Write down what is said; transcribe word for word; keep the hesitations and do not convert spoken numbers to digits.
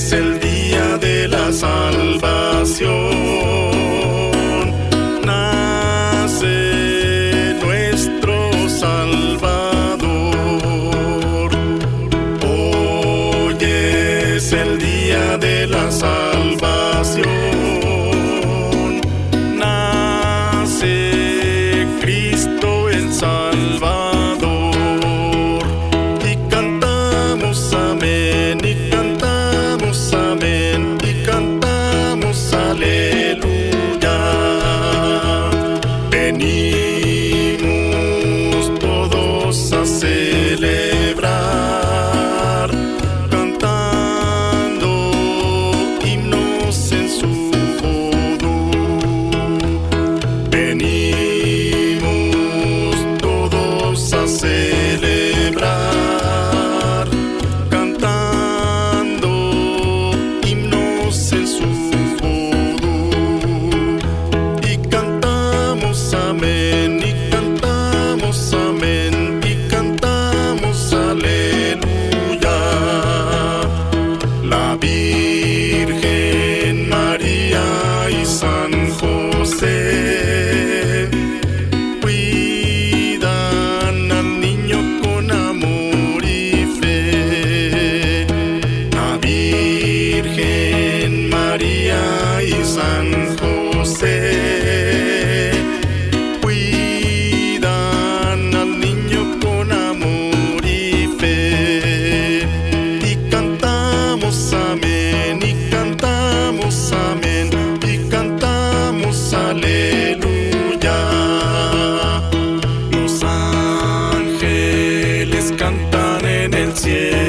es el día de la salvación. Nace nuestro Salvador. Hoy es el día de la salvación. Nace Cristo el Salvador. Y cantamos amén, y cantamos amén, y cantamos aleluya. Venimos todos a celebrar, cantando himnos en su bodo. Venimos todos a celebrar, cantando himnos en su bodo. Y cantamos amén, y cantamos amén, y cantamos aleluya. La Virgen María y San José cuidan al niño con amor y fe. La Virgen María y San José cuidan al niño con amor y fe. Y cantamos amén, y cantamos amén, y cantamos aleluya. Los ángeles cantan en el cielo.